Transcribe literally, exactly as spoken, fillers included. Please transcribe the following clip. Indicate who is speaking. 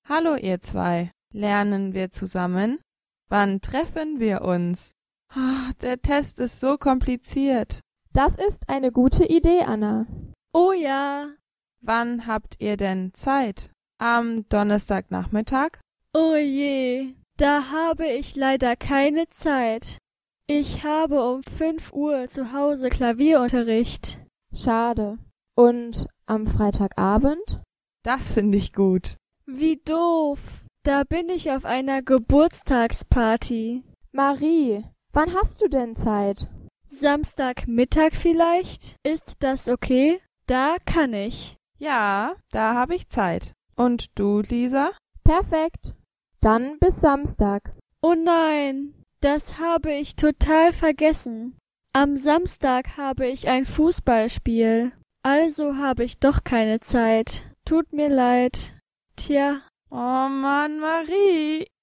Speaker 1: Hallo ihr zwei. Lernen wir zusammen? Wann treffen wir uns? Ah, der Test ist so kompliziert.
Speaker 2: Das ist eine gute Idee, Anna.
Speaker 3: Oh ja.
Speaker 1: Wann habt ihr denn Zeit? Am Donnerstagnachmittag?
Speaker 3: Oh je, da habe ich leider keine Zeit. Ich habe um fünf Uhr zu Hause Klavierunterricht.
Speaker 2: Schade. Und am Freitagabend?
Speaker 1: Das finde ich gut.
Speaker 3: Wie doof. Da bin ich auf einer Geburtstagsparty.
Speaker 2: Marie, wann hast du denn Zeit?
Speaker 3: Samstagmittag vielleicht? Ist das okay? Da kann ich.
Speaker 1: Ja, da habe ich Zeit. Und du, Lisa?
Speaker 2: Perfekt. Dann bis Samstag.
Speaker 3: Oh nein, das habe ich total vergessen. Am Samstag habe ich ein Fußballspiel. Also habe ich doch keine Zeit. Tut mir leid. Tja.
Speaker 1: Oh Mann, Marie.